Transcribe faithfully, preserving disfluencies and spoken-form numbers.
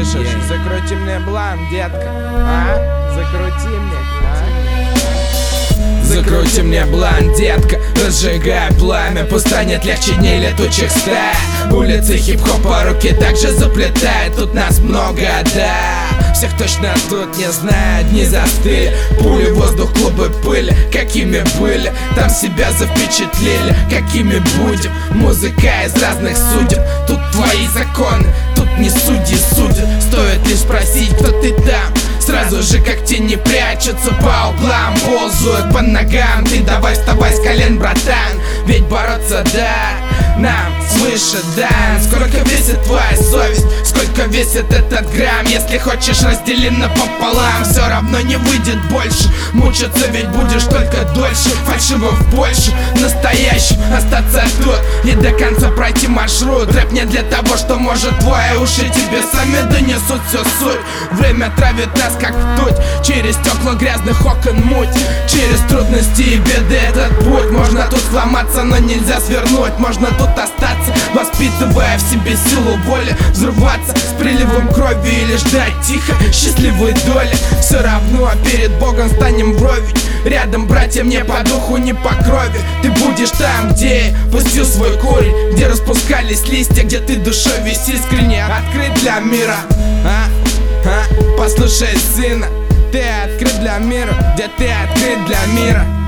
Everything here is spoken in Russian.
слышишь? Yeah. Закрути мне бланк, детка, а? Закрути мне, а? Закрути мне бланк, детка, разжигай пламя. Пусть станет легче дней летучих стая. Улицы хип-хопа руки также заплетают. Тут нас много, да. Всех точно тут не знают, дни застыли. Пули, воздух, клубы, пыли. Какими были, там себя запечатлели. Какими будем, музыка из разных судеб. Тут твои законы, тут не судьи судят. Стоит лишь спросить, кто ты там. Сразу же как тени прячутся по углам, ползают по ногам. Ты давай вставай с колен, братан. Ведь бороться, да, нам свыше дан. Сколько весит твоя совесть, сколько весит этот грамм? Если хочешь, раздели напополам. Все равно не выйдет больше. Мучиться ведь будешь только дольше. Фальшиво в Польше, настоящим остаться тут и до конца пройти маршрут. Рэп не для того, что может твои уши тебе сами донесут всю суть. Время травит нас как вдуть. Через стекла грязных окон муть. Через трудности и беды этот путь. Можно тут сломаться, но нельзя свернуть. Можно тут остаться, воспитывая в себе силу воли. Взрываться с приливом крови или ждать тихо счастливой доли. Все равно перед Богом станем вровень. Рядом братья мне по духу, не по крови. Ты будешь там, где пустил свой корень, где распускались листья, где ты душой весь искренне открыт для мира, а? А? Послушай, сына, ты открыт для мира, где ты открыт для мира.